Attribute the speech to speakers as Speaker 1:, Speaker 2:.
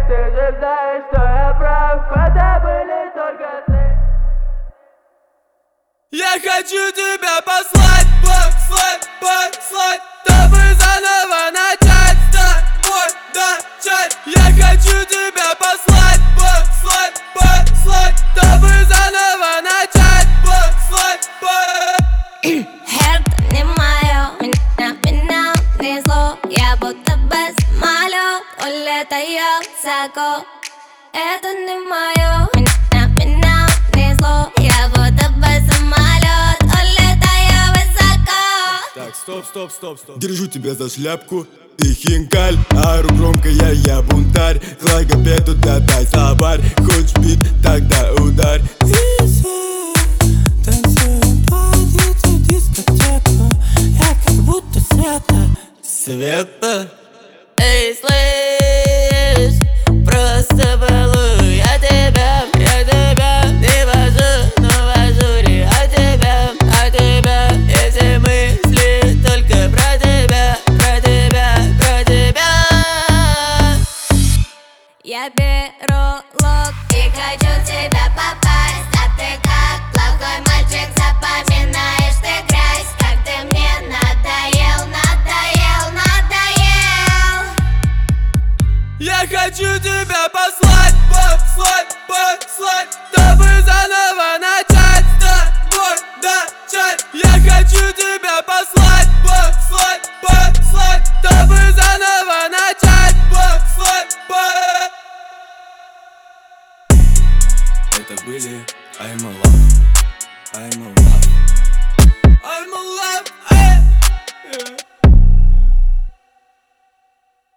Speaker 1: Ты же знаешь, что я прав, это были только ты.
Speaker 2: Я хочу тебя послать, чтобы заново начать с тобой начать. Я хочу тебя послать, чтобы заново начать,
Speaker 3: Это не моё, меня внесло. Я будто без самолёт улетаю высоко. Это не моё, меня внесло. Я будто без самолёт улетаю высоко.
Speaker 2: Так, стоп. Держу тебя за шляпку, ты хинкаль, ору громко, я бунтарь. Логопеду дай словарь, хочешь бит, тогда ударь.
Speaker 4: Танцуем под эту дискотеку. Я как будто
Speaker 2: Света?
Speaker 3: Эй, слышь, просто балую. Я тебя не вожу, но в ажуре. А тебя, эти мысли только про тебя. Я беру лук и хочу тебя попасть. А ты как плохой мальчик запоминаешь ты грязь. Как ты мне надоел.
Speaker 2: Я хочу тебя послать, чтобы заново начать с тобой начать. Я хочу тебя послать, чтобы заново начать, Это были I'm Alive.